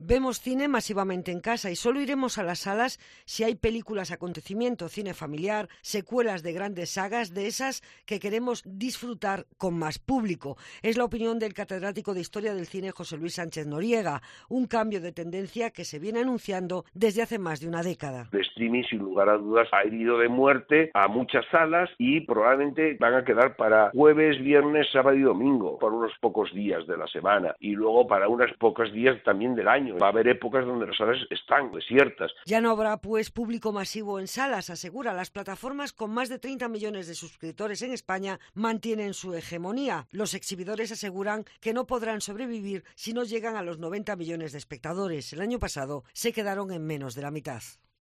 Vemos cine masivamente en casa y solo iremos a las salas si hay películas acontecimiento, cine familiar, secuelas de grandes sagas, de esas que queremos disfrutar con más público. Es la opinión del catedrático de Historia del Cine José Luis Sánchez Noriega, un cambio de tendencia que se viene anunciando desde hace más de una década. El streaming, sin lugar a dudas, ha herido de muerte a muchas salas y probablemente van a quedar para jueves, viernes, sábado y domingo, por unos pocos días de la semana, y luego para unos pocos días también del año. Va a haber épocas donde las salas están desiertas. Ya no habrá, pues, público masivo en salas, asegura. Las plataformas con más de 30 millones de suscriptores en España mantienen su hegemonía. Los exhibidores aseguran que no podrán sobrevivir si no llegan a los 90 millones de espectadores. El año pasado se quedaron en menos de la mitad.